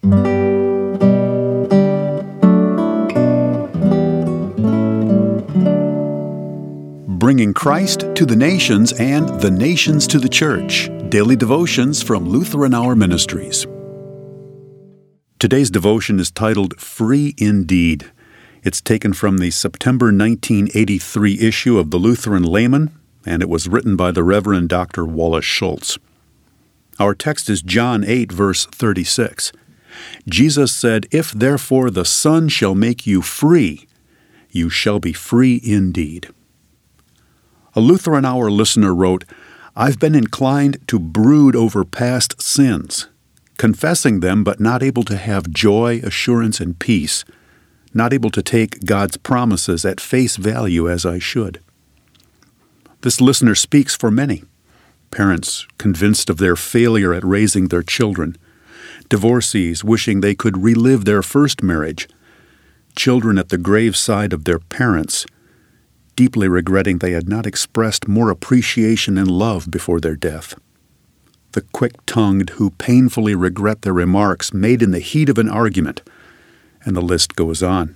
Bringing Christ to the nations and the nations to the church. Daily devotions from Lutheran Hour Ministries. Today's devotion is titled Free Indeed. It's taken from the September 1983 issue of the Lutheran Layman, and it was written by the Reverend Dr. Wallace Schultz. Our text is John 8, verse 36. Jesus said, "If therefore the Son shall make you free, you shall be free indeed." A Lutheran Hour listener wrote, "I've been inclined to brood over past sins, confessing them but not able to have joy, assurance, and peace, not able to take God's promises at face value as I should." This listener speaks for many. Parents convinced of their failure at raising their children, divorcees wishing they could relive their first marriage, children at the graveside of their parents, deeply regretting they had not expressed more appreciation and love before their death. The quick-tongued who painfully regret their remarks made in the heat of an argument, and the list goes on.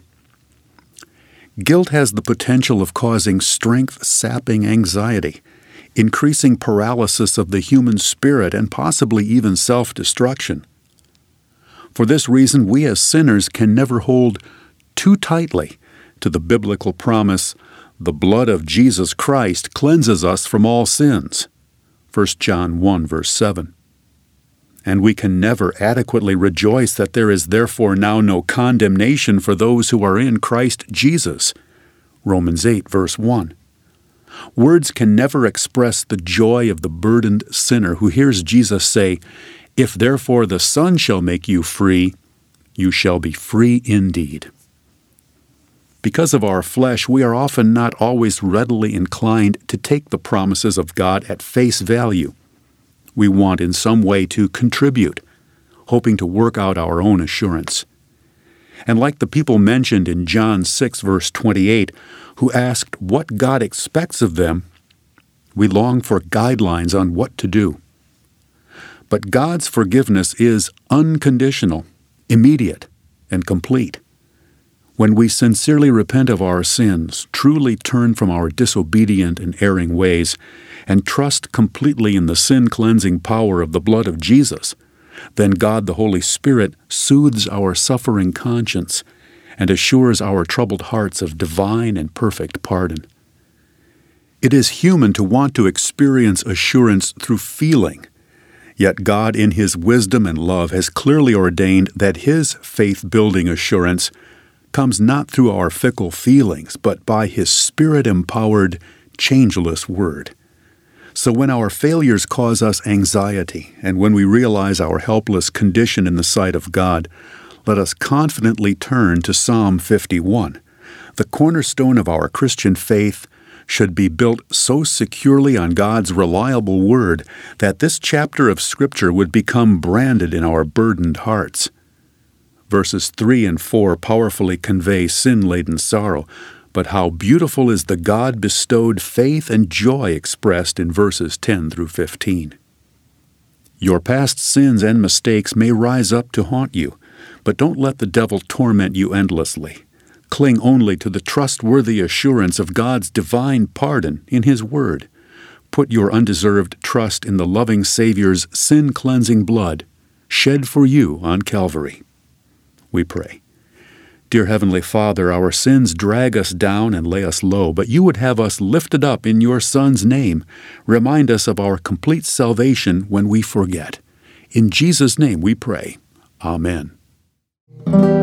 Guilt has the potential of causing strength-sapping anxiety, increasing paralysis of the human spirit, and possibly even self-destruction. For this reason, we as sinners can never hold too tightly to the biblical promise, "The blood of Jesus Christ cleanses us from all sins." 1 John 1, verse 7. And we can never adequately rejoice that there is therefore now no condemnation for those who are in Christ Jesus. Romans 8, verse 1. Words can never express the joy of the burdened sinner who hears Jesus say, "If therefore the Son shall make you free, you shall be free indeed." Because of our flesh, we are often not always readily inclined to take the promises of God at face value. We want in some way to contribute, hoping to work out our own assurance. And like the people mentioned in John 6, verse 28, who asked what God expects of them, we long for guidelines on what to do. But God's forgiveness is unconditional, immediate, and complete. When we sincerely repent of our sins, truly turn from our disobedient and erring ways, and trust completely in the sin-cleansing power of the blood of Jesus, then God the Holy Spirit soothes our suffering conscience and assures our troubled hearts of divine and perfect pardon. It is human to want to experience assurance through feeling, yet God in His wisdom and love has clearly ordained that His faith-building assurance comes not through our fickle feelings, but by His Spirit-empowered, changeless Word. So when our failures cause us anxiety, and when we realize our helpless condition in the sight of God, let us confidently turn to Psalm 51. The cornerstone of our Christian faith should be built so securely on God's reliable Word that this chapter of Scripture would become branded in our burdened hearts. Verses 3 and 4 powerfully convey sin-laden sorrow, but how beautiful is the God-bestowed faith and joy expressed in verses 10 through 15. Your past sins and mistakes may rise up to haunt you, but don't let the devil torment you endlessly. Cling only to the trustworthy assurance of God's divine pardon in His Word. Put your undeserved trust in the loving Savior's sin-cleansing blood, shed for you on Calvary. We pray. Dear Heavenly Father, our sins drag us down and lay us low, but you would have us lifted up in your Son's name. Remind us of our complete salvation when we forget. In Jesus' name we pray. Amen.